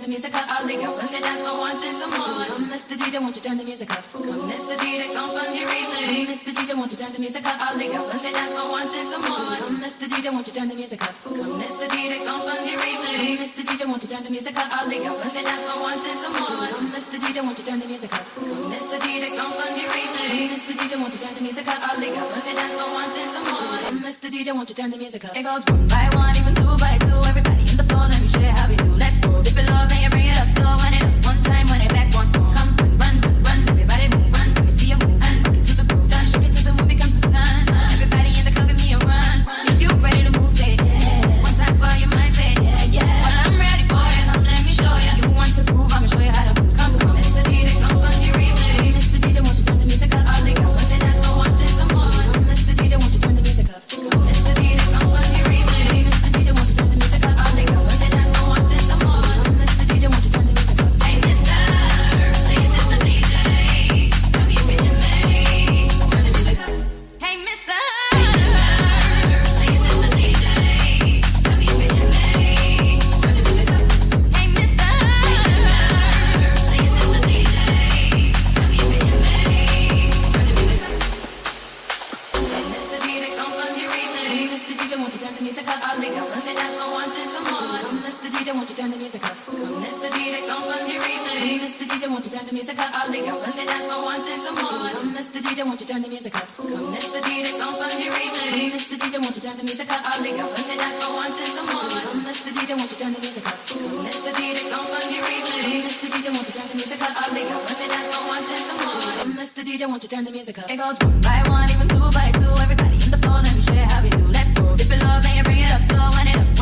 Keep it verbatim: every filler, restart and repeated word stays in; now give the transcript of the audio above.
the music up? All they got when they dance for wanting some more. Come, Mister D J, won't you turn the music up? Come, Mister D J, song on your replay. Come, Mister D J, won't you turn the music up? All they got when they dance for wanting some more. Come, Mister D J, won't you turn the music up? Come, Mister D J, song on your replay. Come, Mister D J, won't you turn the music up? All they got when they dance for wanting some more. Come, Mister D J, won't you turn the music up? Come, Mister D J, song on your replay. Come, Mister D J, won't you turn the music up? All they got when they dance for wanting some more. Come, Mister D J, won't you turn the music up? It goes one by one, even two by two. Everybody in the floor, let me show you how we do. Let's go. Dip it low, then you bring it up slow. Run it up one time, run it back once more. Come run, run, run, run. Everybody move, run. Let me see you move. And rock it to the groove. Done, shake it till the moon becomes the sun. Everybody in the club, give me a run. If you ready to move, say yeah. One time for your mind, say yeah, yeah. Well, I'm ready for you. Come, let me show you. You want to move, I'ma show you how to move. Come, come, Mister D J, song on your replay. Mister D J, won't you turn the music up? All they got when they dance for wanting some more. Mister D J, won't you turn the music up? Mister D J, song on your replay. Mister D J, won't you turn the music up? All they got when they dance for wanting some more. Mister D J, won't you turn the music up? Hey, Mister, please, Mister D J, tell me if you're in me. Turn the music up. Hey, Mister, please, Mister D J, tell me if you're in me. Turn the music up. Hey, Mister, please, Mister D J, tell me if you're in me. Turn the music up. Mister D J, song on your replay. Mister D J, won't you turn the music up? All they got when they dance for wanting some more. Mister D J, won't you turn the music up? Come, Mister D J, song on your replay. Mister D J, won't you turn the music up? All they got when they dance for wanting some more. Mister D J, won't you turn the music up? Come, Mister D J, song on your replay. Mister D J, won't you turn the music up? All they got when they dance for wanting some more. Mister D J, won't you turn the music up? Come, Mister D J, song on your replay. Mister D J, won't you turn the music up? All they got when they dance for wanting some more. Mister D J, won't you turn the music up? It goes one by one, even two by two. Everybody in the floor, let me show you how we do. Let's go. Dip it low, then you bring it up slow. Run it up